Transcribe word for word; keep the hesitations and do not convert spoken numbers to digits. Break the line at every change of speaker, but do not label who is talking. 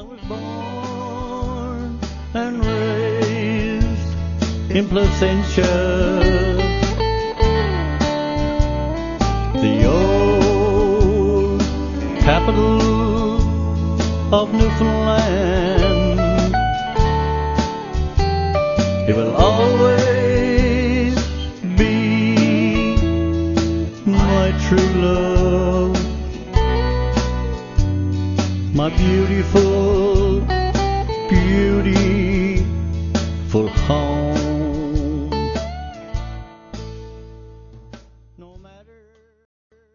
was born and raised in Placentia, the old capital of Newfoundland. It will always be my true love, my beautiful, beautiful home.